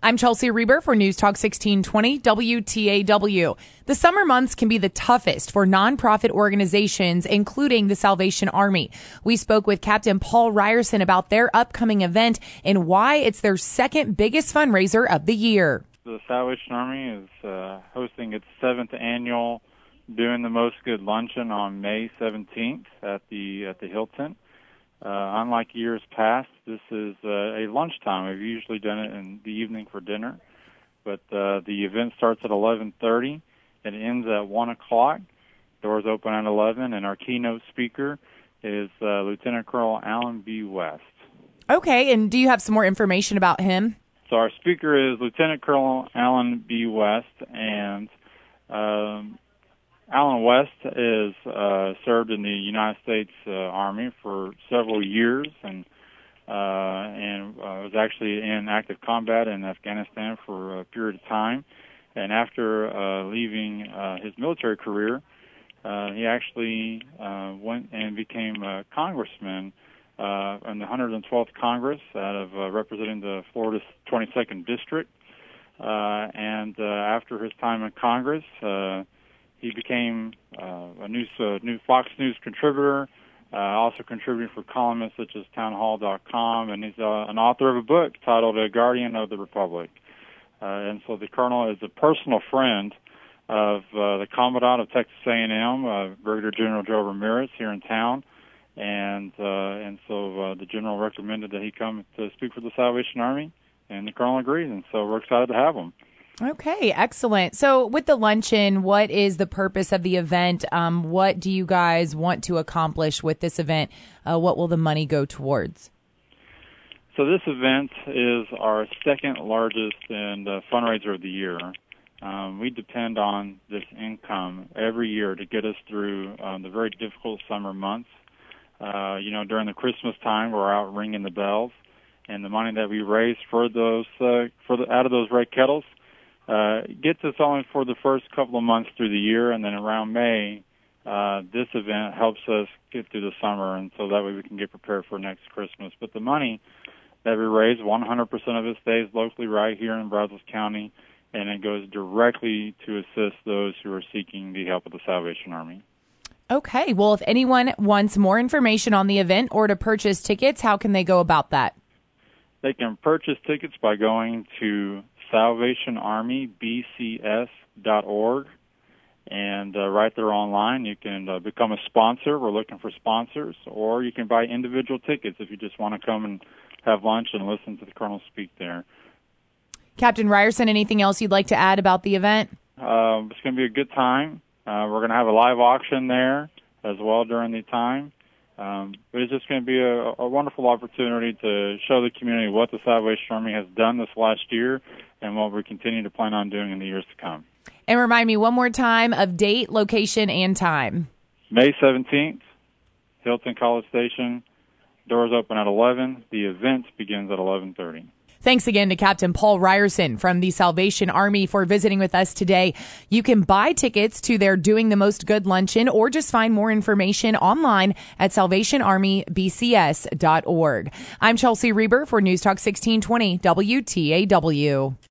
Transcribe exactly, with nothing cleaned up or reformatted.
I'm Chelsea Reber for News Talk sixteen twenty W T A W. The summer months can be the toughest for nonprofit organizations, including the Salvation Army. We spoke with Captain Paul Ryerson about their upcoming event and why it's their second biggest fundraiser of the year. The Salvation Army is uh, hosting its seventh annual Doing the Most Good Luncheon on May seventeenth at the at the Hilton. Uh, unlike years past, this is uh, a lunchtime. We've usually done it in the evening for dinner, but uh, the event starts at eleven thirty and ends at one o'clock. Doors open at eleven, and our keynote speaker is uh, Lieutenant Colonel Alan B. West. Okay, and do you have some more information about him? So our speaker is Lieutenant Colonel Alan B. West, and um, Alan West is uh, served in the United States uh, Army for several years, and uh, and uh, was actually in active combat in Afghanistan for a period of time. And after uh, leaving uh, his military career, uh, he actually uh, went and became a congressman uh, in the one hundred twelfth Congress out of uh, representing the Florida twenty-second District. Uh, and uh, after his time in Congress, uh, he became uh, a news, uh, new Fox News contributor, uh, also contributing for columnists such as town hall dot com, and he's uh, an author of a book titled A Guardian of the Republic. Uh, and so the colonel is a personal friend of uh, the Commandant of Texas A and M, uh, Brigadier General Joe Ramirez, here in town. And uh, and so uh, the general recommended that he come to speak for the Salvation Army, and the colonel agreed, and so we're excited to have him. Okay, excellent. So with the luncheon, what is the purpose of the event? Um, what do you guys want to accomplish with this event? Uh, what will the money go towards? So this event is our second largest and uh, fundraiser of the year. Um, we depend on this income every year to get us through um, the very difficult summer months. Uh, you know, during the Christmas time, we're out ringing the bells, and the money that we raise for those uh, for the, out of those red kettles uh, gets us only for the first couple of months through the year, and then around May, uh, this event helps us get through the summer, and so that way we can get prepared for next Christmas. But the money that we raise, one hundred percent of it stays locally right here in Brazos County, and it goes directly to assist those who are seeking the help of the Salvation Army. Okay. Well, if anyone wants more information on the event or to purchase tickets, how can they go about that? They can purchase tickets by going to salvation army b c s dot org, and uh, right there online you can uh, become a sponsor. We're looking for sponsors, or you can buy individual tickets if you just want to come and have lunch and listen to the colonel speak there. Captain Ryerson, anything else you'd like to add about the event? Uh, it's going to be a good time. Uh, we're going to have a live auction there as well during the time. Um, but it's just going to be a, a wonderful opportunity to show the community what the Salvation Army has done this last year and what we continue to plan on doing in the years to come. And remind me one more time of date, location, and time. May seventeenth, Hilton College Station. Doors open at eleven. The event begins at eleven thirty. Thanks again to Captain Paul Ryerson from the Salvation Army for visiting with us today. You can buy tickets to their Doing the Most Good luncheon or just find more information online at salvation army b c s dot org. I'm Chelsea Reber for News Talk sixteen twenty W T A W.